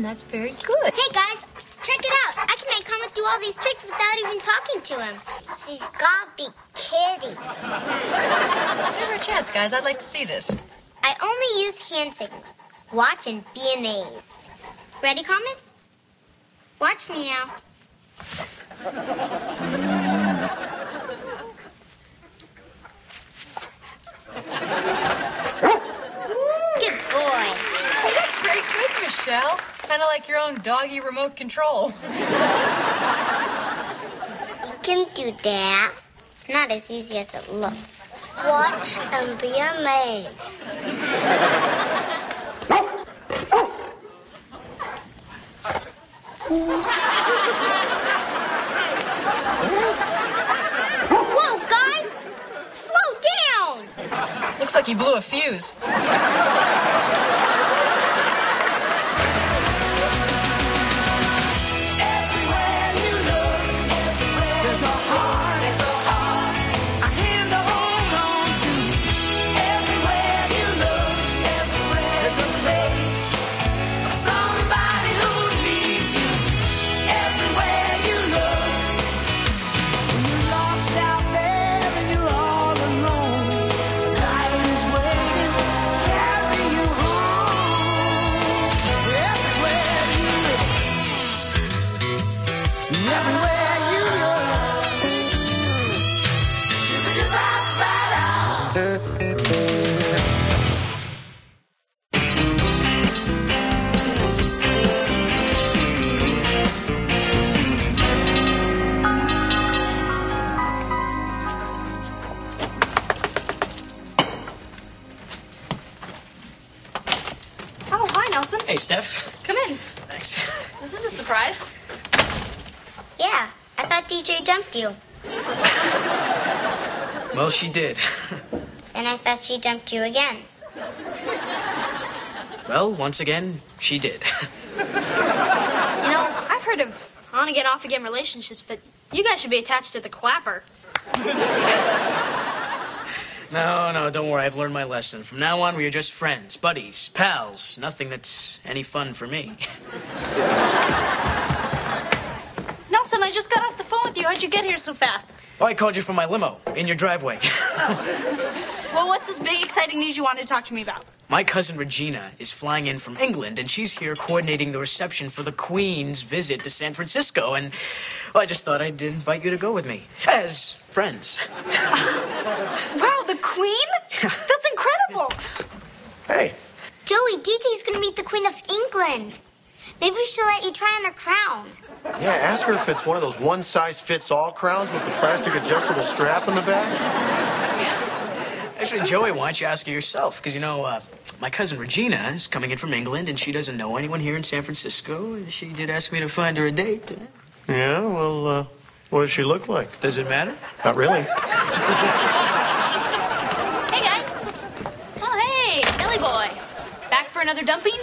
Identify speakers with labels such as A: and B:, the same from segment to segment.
A: that's very good.
B: Hey, guys, check it out. I can make Comet do all these tricks without even talking to him. She's gotta be kidding.
A: Give her a chance, guys. I'd like to see this.
B: I only use hand signals. Watch and be amazed. Ready, Comet? Watch me now. Good boy.
A: That's very good, Michelle. Kind of like your own doggy remote control.
B: You can do that. It's not as easy as it looks. Watch and be amazed. Whoa, guys! Slow down!
A: Looks like you blew a fuse.
C: Hey, Steph.
D: Come in.
C: Thanks.
D: This is a surprise.
B: Yeah, I thought DJ dumped you.
C: Well, she did.
B: Then I thought she dumped you again.
C: Well, once again, she did.
D: You know, I've heard of on-again, off-again relationships, but you guys should be attached to the clapper.
C: No, don't worry. I've learned my lesson. From now on, we are just friends, buddies, pals. Nothing that's any fun for me.
D: Nelson, I just got off the phone with you. How'd you get here so fast?
C: Oh, I called you from my limo in your driveway.
D: Well, what's this big, exciting news you wanted to talk to me about?
C: My cousin Regina is flying in from England, and she's here coordinating the reception for the Queen's visit to San Francisco. And well, I just thought I'd invite you to go with me as friends.
D: Wow, the Queen? That's incredible.
E: Hey.
B: Joey, DJ's gonna meet the Queen of England. Maybe she'll let you try on her crown.
E: Yeah, ask her if it's one of those one-size-fits-all crowns with the plastic adjustable strap in the back.
C: Actually, Joey, why don't you ask her yourself? Because, you know, my cousin Regina is coming in from England, and she doesn't know anyone here in San Francisco, and she did ask me to find her a date.
E: Yeah, well, what does she look like?
C: Does it matter?
E: Not really.
D: Hey, guys. Oh, hey, Billy boy. Back for another dumping?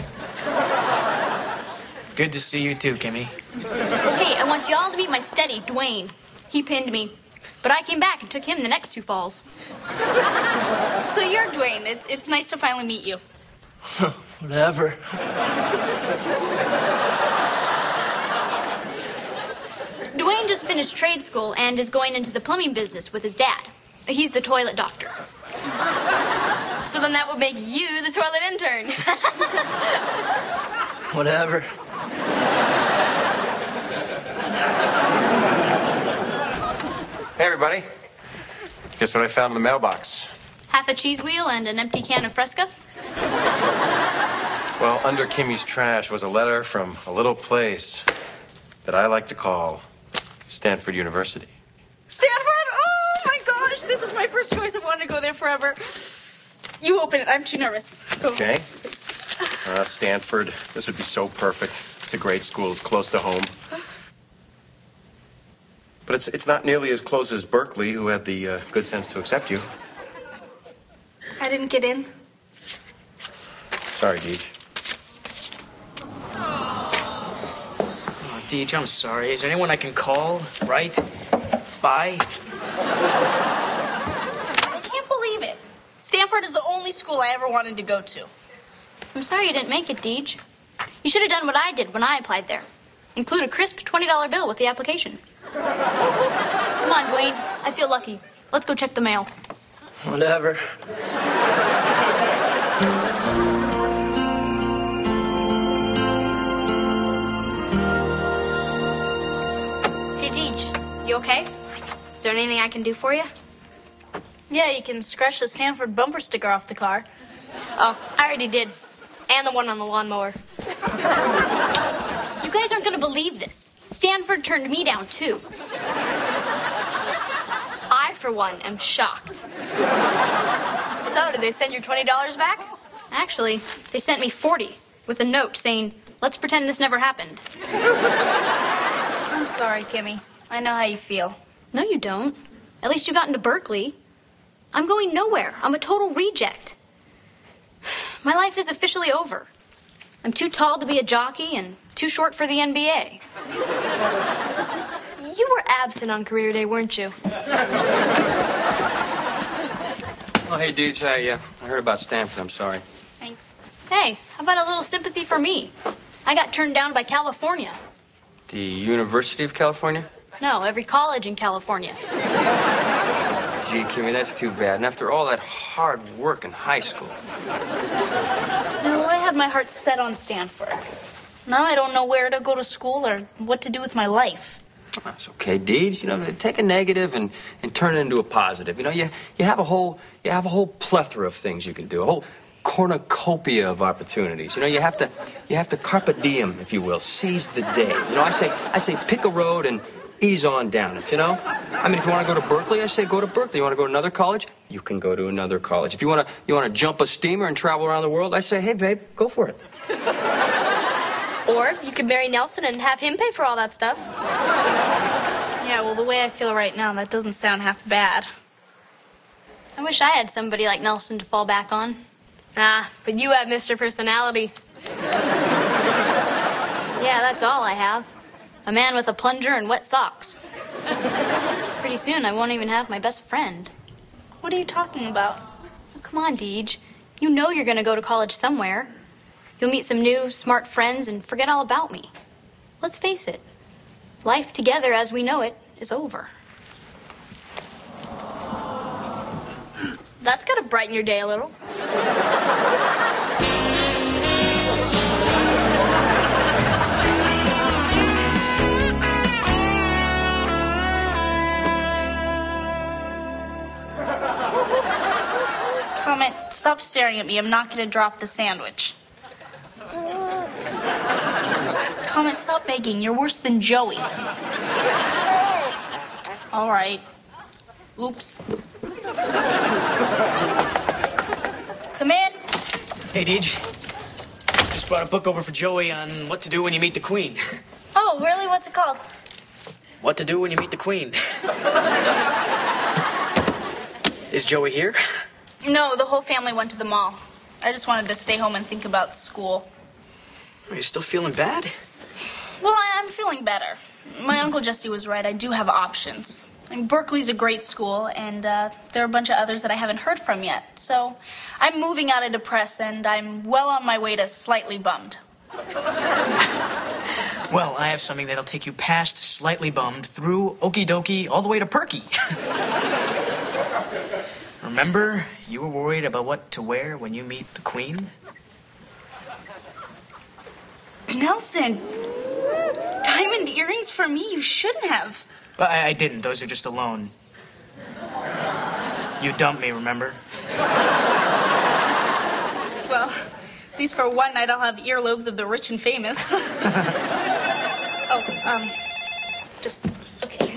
C: Good to see you, too, Kimmy.
D: Hey, I want you all to meet my steady, Dwayne. He pinned me. But I came back and took him the next 2 falls. So you're Dwayne. It's nice to finally meet you.
E: Whatever.
D: Dwayne just finished trade school and is going into the plumbing business with his dad. He's the toilet doctor. So then that would make you the toilet intern.
E: Whatever.
F: Hey, everybody. Guess what I found in the mailbox?
D: Half a cheese wheel and an empty can of Fresca?
F: Well, under Kimmy's trash was a letter from a little place that I like to call Stanford University.
D: Stanford? Oh, my gosh. This is my first choice. I've wanted to go there forever. You open it. I'm too nervous. Go.
F: Okay. Stanford. This would be so perfect. It's a great school. It's close to home. But it's not nearly as close as Berkeley, who had the good sense to accept you.
D: I didn't get in.
F: Sorry, Deej.
C: Oh, Deej, I'm sorry. Is there anyone I can call, right? Bye?
D: I can't believe it. Stanford is the only school I ever wanted to go to. I'm sorry you didn't make it, Deej. You should have done what I did when I applied there. Include a crisp $20 bill with the application. Come on, Dwayne. I feel lucky. Let's go check the mail.
E: Whatever.
D: Hey, Deej. You okay? Is there anything I can do for you?
G: Yeah, you can scratch the Stanford bumper sticker off the car.
D: Oh, I already did. And the one on the lawnmower. You guys aren't going to believe this. Stanford turned me down, too.
B: I, for one, am shocked. So, did they send your $20 back?
D: Actually, they sent me 40 with a note saying, let's pretend this never happened.
G: I'm sorry, Kimmy. I know how you feel.
D: No, you don't. At least you got into Berkeley. I'm going nowhere. I'm a total reject. My life is officially over. I'm too tall to be a jockey and too short for the NBA.
B: You were absent on career day, weren't you?
H: Oh, hey, dudes. I heard about Stanford. I'm sorry.
D: Thanks. Hey, how about a little sympathy for me? I got turned down by California.
H: The University of California?
D: No, every college in California.
H: Gee, Kimmy, that's too bad. And after all that hard work in high school.
G: Well, I had my heart set on Stanford. Now I don't know where to go to school or what to do with my life.
H: That's okay, Deej. You know, take a negative and turn it into a positive. You know, you have a whole plethora of things you can do, a whole cornucopia of opportunities. You know, you have to carpe diem, if you will, seize the day. You know, I say pick a road and ease on down it, you know? I mean, if you want to go to Berkeley, I say go to Berkeley. You want to go to another college? You can go to another college. If you want to jump a steamer and travel around the world, I say, hey, babe, go for it.
B: Or you could marry Nelson and have him pay for all that stuff.
G: Yeah, well, the way I feel right now, that doesn't sound half bad.
D: I wish I had somebody like Nelson to fall back on.
B: Ah, but you have Mr. Personality.
D: Yeah, that's all I have. A man with a plunger and wet socks. Pretty soon, I won't even have my best friend.
G: What are you talking about?
D: Oh, come on, Deej. You know you're going to go to college somewhere. You'll meet some new, smart friends and forget all about me. Let's face it. Life together as we know it is over.
B: That's gotta brighten your day a little.
G: Comment, stop staring at me. I'm not gonna drop the sandwich. Comment, stop begging. You're worse than Joey. All right. Oops. Come in.
C: Hey, Deej. Just brought a book over for Joey on what to do when you meet the Queen.
G: Oh, really? What's it called?
C: What to do when you meet the Queen. Is Joey here?
G: No, the whole family went to the mall. I just wanted to stay home and think about school.
C: Are you still feeling bad?
G: Well, I'm feeling better. My Uncle Jesse was right. I do have options. I mean, Berkeley's a great school, and there are a bunch of others that I haven't heard from yet. So I'm moving out of depressed, and I'm well on my way to slightly bummed.
C: Well, I have something that'll take you past slightly bummed, through okie dokie, all the way to perky. Remember, you were worried about what to wear when you meet the Queen?
G: Nelson, diamond earrings for me? You shouldn't have.
C: Well, I didn't. Those are just a loan. You dumped me, remember?
G: Well, at least for one night I'll have earlobes of the rich and famous. Just, okay.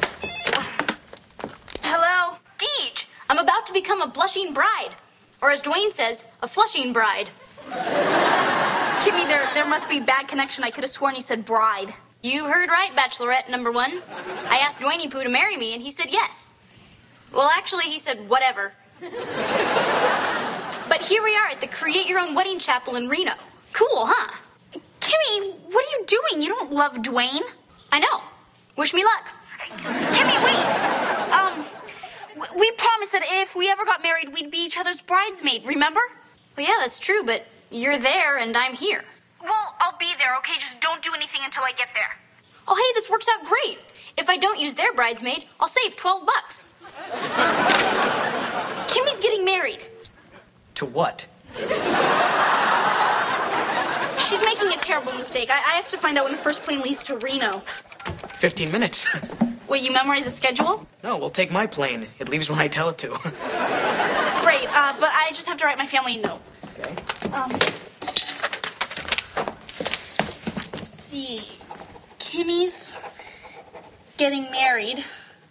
G: Hello?
D: Deej, I'm about to become a blushing bride. Or as Dwayne says, a flushing bride.
G: Kimmy, there must be a bad connection. I could have sworn you said bride.
D: You heard right, Bachelorette number 1. I asked Dwayne Pooh to marry me, and he said yes. Well, actually, he said whatever. But here we are at the Create Your Own Wedding Chapel in Reno. Cool, huh?
G: Kimmy, what are you doing? You don't love Dwayne.
D: I know. Wish me luck.
G: Kimmy, wait. We promised that if we ever got married, we'd be each other's bridesmaid, remember?
D: Well, yeah, that's true, but you're there and I'm here.
G: Well, I'll be there, okay? Just don't do anything until I get there.
D: Oh, hey, this works out great. If I don't use their bridesmaid, I'll save $12.
G: Kimmy's getting married.
C: To what?
G: She's making a terrible mistake. I have to find out when the first plane leaves to Reno.
C: 15 minutes.
G: Wait, you memorize the schedule?
C: No, we'll take my plane. It leaves when I tell it to.
G: Great, but I just have to write my family a note.
C: Okay.
G: Let's see. Kimmy's getting married.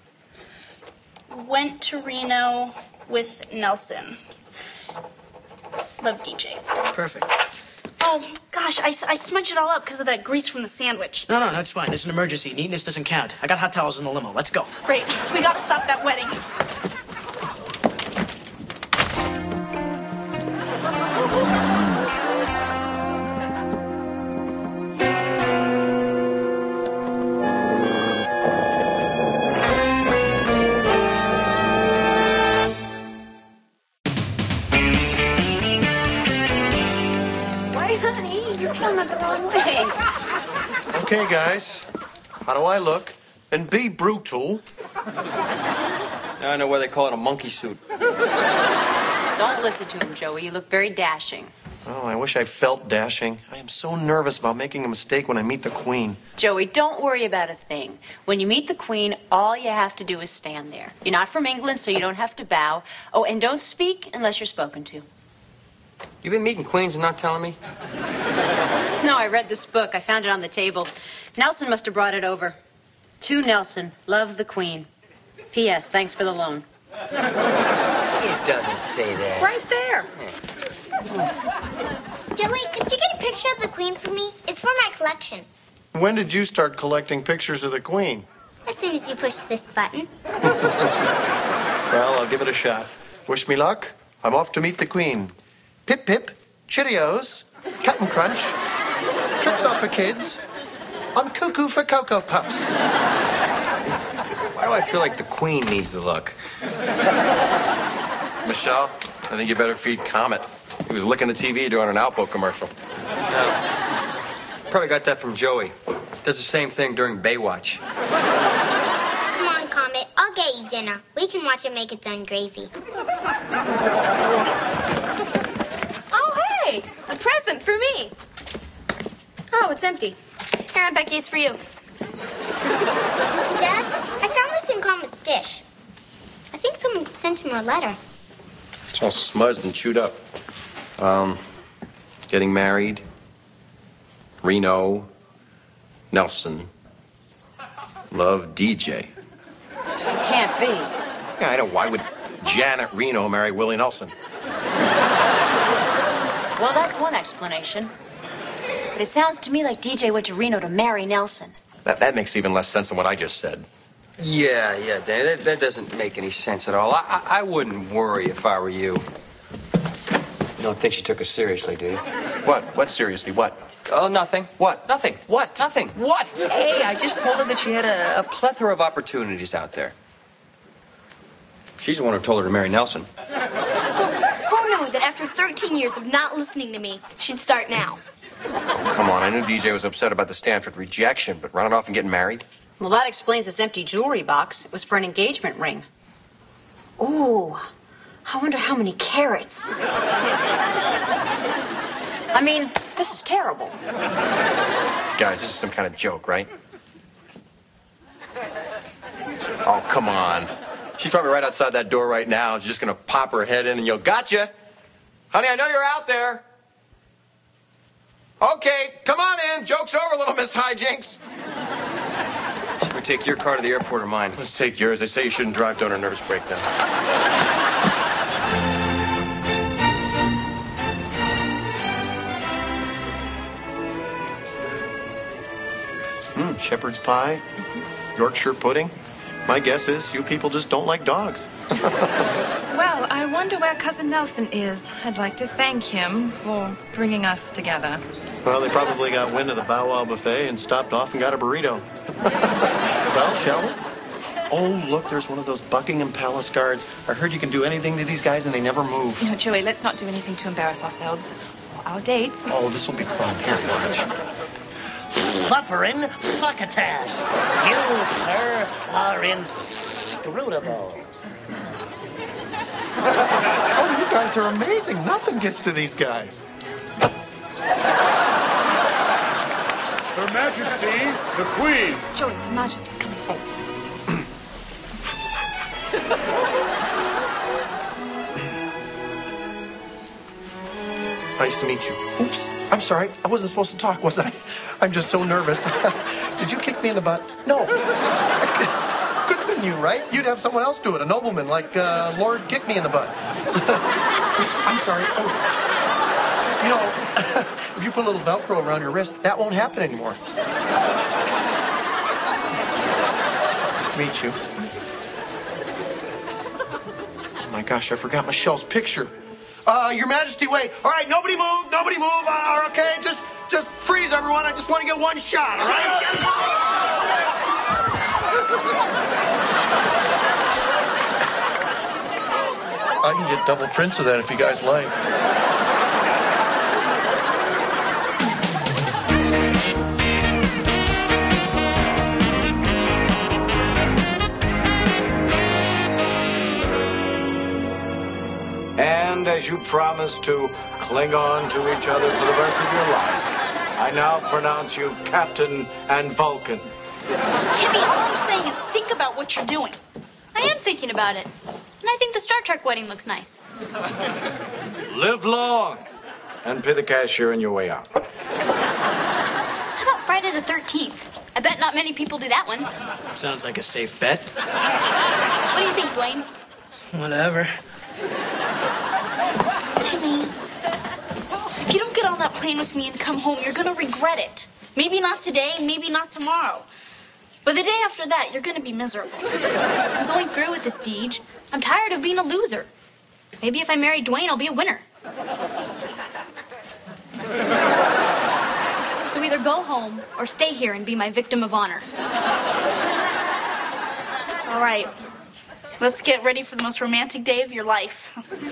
G: Went to Reno with Nelson. Love, DJ.
C: Perfect.
G: Oh, gosh, I smudged it all up because of that grease from the sandwich.
C: No, it's fine. This is an emergency. Neatness doesn't count. I got hot towels in the limo. Let's go.
G: Great, we gotta stop that wedding.
E: Okay, guys. How do I look? And be brutal.
H: Now I know why they call it a monkey suit.
A: Don't listen to him, Joey. You look very dashing.
E: Oh, I wish I felt dashing. I am so nervous about making a mistake when I meet the Queen.
A: Joey, don't worry about a thing. When you meet the Queen, all you have to do is stand there. You're not from England, so you don't have to bow. Oh, and don't speak unless you're spoken to.
H: You been meeting queens and not telling me?
A: No, I read this book. I found it on the table. Nelson must have brought it over. To Nelson, love the Queen. P.S. Thanks for the loan.
H: It doesn't say that.
A: Right there.
B: Joey, could you get a picture of the Queen for me? It's for my collection.
E: When did you start collecting pictures of the Queen?
B: As soon as you push this button.
E: Well, I'll give it a shot. Wish me luck. I'm off to meet the Queen. Pip Pip, Cheerios, Captain Crunch, tricks off for kids. I'm cuckoo for Cocoa Puffs.
H: Why do I feel like the Queen needs the look?
F: Michelle, I think you better feed Comet. He was licking the TV during an Alpo commercial.
H: Probably got that from Joey. Does the same thing during Baywatch.
B: Come on, Comet. I'll get you dinner. We can watch it make its own gravy.
D: Oh, hey, a present for me. Oh, it's empty. Here, Aunt Becky, it's for you.
B: Dad, I found this in Comet's dish. I think someone sent him a letter.
F: It's all smudged and chewed up. Getting married. Reno. Nelson. Love, DJ.
A: It can't be.
F: Yeah, I know. Why would Janet Reno marry Willie Nelson?
A: Well, that's one explanation. But it sounds to me like DJ went to Reno to marry Nelson.
F: That makes even less sense than what I just said.
H: Yeah, Dan, that doesn't make any sense at all. I wouldn't worry if I were you. You don't think she took us seriously, do you?
F: What? What seriously? What?
H: Oh, nothing.
F: What?
H: Nothing.
F: What?
H: Nothing.
F: What?
H: Hey, I just told her that she had a plethora of opportunities out there. She's the one who told her to marry Nelson.
D: Who knew that after 13 years of not listening to me, she'd start now?
F: Oh, come on. I knew DJ was upset about the Stanford rejection, but running off and getting married?
A: Well, that explains this empty jewelry box. It was for an engagement ring. Ooh, I wonder how many carats. I mean, this is terrible.
F: Guys, this is some kind of joke, right? Oh, come on. She's probably right outside that door right now. She's just going to pop her head in and yell, "Gotcha! Honey, I know you're out there." Okay, come on in. Joke's over, little Miss Hijinks.
H: Should we take your car to the airport or mine?
F: Let's take yours. They say you shouldn't drive during a nervous breakdown.
E: Shepherd's pie, Yorkshire pudding. My guess is you people just don't like dogs.
I: Well, I wonder where Cousin Nelson is. I'd like to thank him for bringing us together.
E: Well, they probably got wind of the Bow Wow buffet and stopped off and got a burrito. Well, shall we? Oh, look, there's one of those Buckingham Palace guards. I heard you can do anything to these guys and they never move.
I: No, Joey, let's not do anything to embarrass ourselves. our dates.
E: Oh, this will be fun. Here, watch.
J: Suffering succotash. You, sir, are inscrutable.
E: Oh, you guys are amazing. Nothing gets to these guys.
K: Her Majesty, the Queen.
I: Joey, Her Majesty's coming.
E: Nice to meet you. Oops, I'm sorry. I wasn't supposed to talk, was I? I'm just so nervous. Did you kick me in the butt? No. Couldn't have been you, right? You'd have someone else do it, a nobleman like Lord Kick Me in the Butt. Oops, I'm sorry. Oh. You know, if you put a little Velcro around your wrist, that won't happen anymore. Nice to meet you. Oh my gosh, I forgot Michelle's picture. Your Majesty, wait. All right, nobody move. Okay, just freeze, everyone. I just want to get one shot, all right? I can get double prints of that if you guys like.
L: And as you promised to cling on to each other for the rest of your life, I now pronounce you Captain and Vulcan.
G: Kimmy, all I'm saying is think about what you're doing.
D: I am thinking about it. And I think the Star Trek wedding looks nice.
L: Live long and pay the cashier on your way out.
D: How about Friday the 13th? I bet not many people do that one.
C: Sounds like a safe bet.
D: What do you think, Dwayne?
C: Whatever.
G: Kimmy, if you don't get on that plane with me and come home, you're gonna regret it. Maybe not today, maybe not tomorrow. But the day after that, you're gonna be miserable.
D: I'm going through with this, Deej. I'm tired of being a loser. Maybe if I marry Dwayne, I'll be a winner. So either go home or stay here and be my victim of honor.
G: All right. Let's get ready for the most romantic day of your life.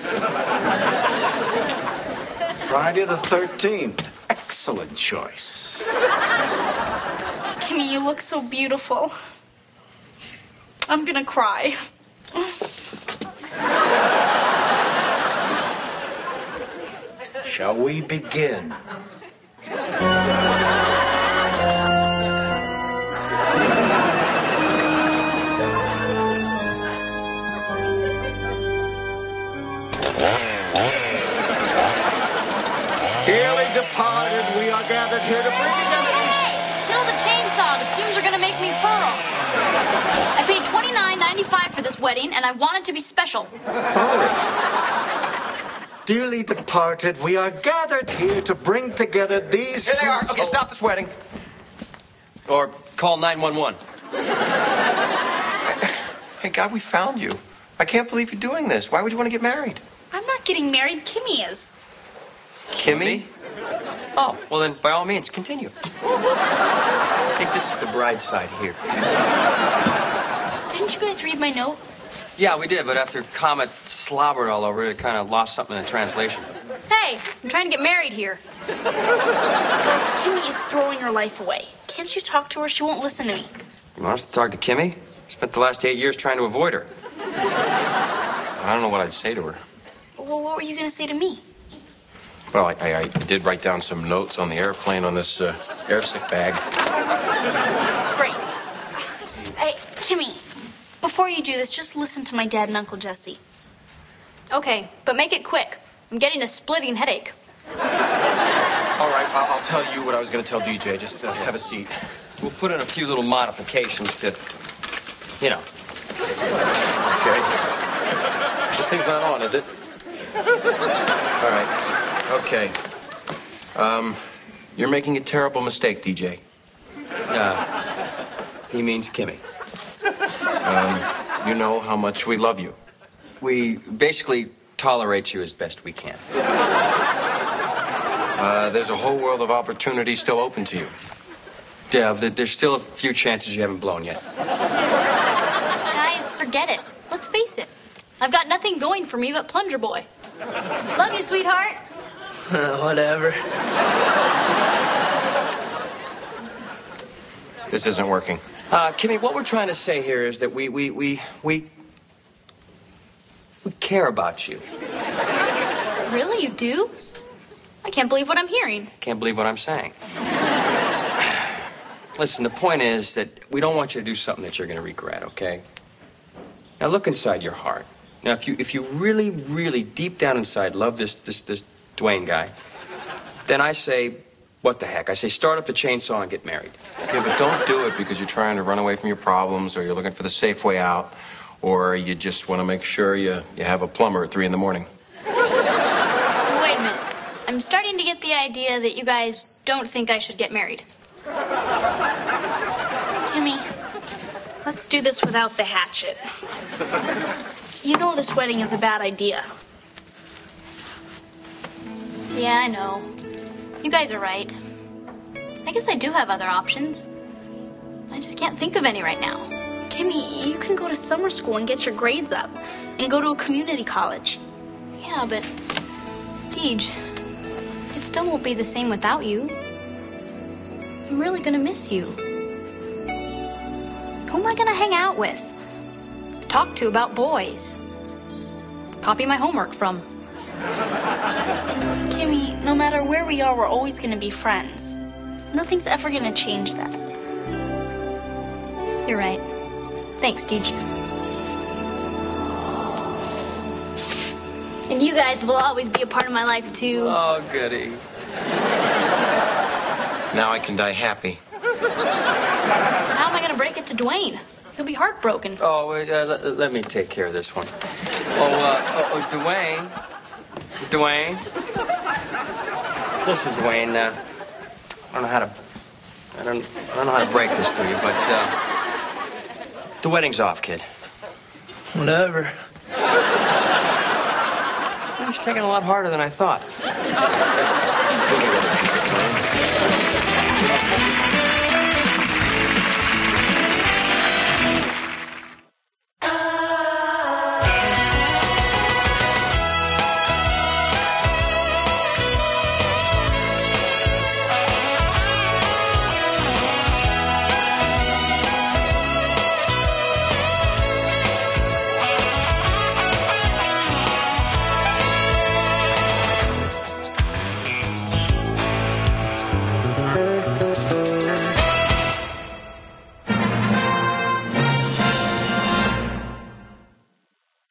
L: Friday the 13th. Excellent choice.
G: Kimmy, you look so beautiful. I'm gonna cry.
L: Shall we begin? Dearly departed, we are gathered here to bring together these...
D: Kill the chainsaw. The fumes are gonna make me furl. I paid $29.95 for this wedding, and I want it to be special.
L: Sorry. Dearly departed, we are gathered here to bring together these...
F: Here they are. Okay, stop this wedding. Or call 911. Hey, God, we found you. I can't believe you're doing this. Why would you want to get married?
G: I'm not getting married. Kimmy is.
F: Kimmy?
H: Oh, well then, by all means, continue. I think this is the bride's side here.
G: Didn't you guys read my note?
H: Yeah, we did, but after Comet slobbered all over it, it kind of lost something in the translation.
D: Hey, I'm trying to get married here.
G: Guys, Kimmy is throwing her life away. Can't you talk to her? She won't listen to me.
H: You want us to talk to Kimmy? Spent the last 8 years trying to avoid her.
F: I don't know what I'd say to her.
G: Well, what were you going to say to me?
F: Well, I did write down some notes on the airplane on this airsick bag.
G: Great. Hey, Kimmy, before you do this, just listen to my dad and Uncle Jesse.
D: Okay, but make it quick. I'm getting a splitting headache.
F: All right, I'll tell you what I was going to tell DJ. Just have a seat.
H: We'll put in a few little modifications to, you know.
F: Okay. This thing's not on, is it? All right. Okay. You're making a terrible mistake, DJ.
H: He means Kimmy.
F: You know how much we love you.
H: We basically tolerate you as best we can.
F: There's a whole world of opportunity still open to you.
H: Yeah, there's still a few chances you haven't blown yet.
D: Guys, forget it. Let's face it. I've got nothing going for me but Plunger Boy. Love you, sweetheart.
C: Whatever.
F: This isn't working.
H: Kimmy, what we're trying to say here is that we care about you.
D: Really? You do? I can't believe what I'm hearing.
H: Can't believe what I'm saying. Listen, the point is that we don't want you to do something that you're going to regret, okay? Now look inside your heart. Now, if you really, really deep down inside love this Dwayne guy, then I say, what the heck? I say start up the chainsaw and get married.
F: Yeah, but don't do it because you're trying to run away from your problems, or you're looking for the safe way out, or you just want to make sure you have a plumber at 3 in the morning.
D: Wait a minute. I'm starting to get the idea that you guys don't think I should get married.
G: Kimmy, let's do this without the hatchet. You know this wedding is a bad idea.
D: Yeah, I know. You guys are right. I guess I do have other options. I just can't think of any right now.
G: Kimmy, you can go to summer school and get your grades up, and go to a community college.
D: Yeah, but Deej, it still won't be the same without you. I'm really gonna miss you. Who am I gonna hang out with? Talk to about boys? Copy my homework from?
G: Kimmy, no matter where we are, we're always gonna be friends. Nothing's ever gonna change that.
D: You're right. Thanks, Deej. And you guys will always be a part of my life, too.
H: Oh, goody.
F: Now I can die happy.
D: But how am I going to break it to Dwayne? He'll be heartbroken.
H: Oh, wait, let me take care of this one. Dwayne. Dwayne. Listen, Dwayne, I don't know how to break this to you, but the wedding's off, kid.
C: Whatever.
H: It's taking a lot harder than I thought.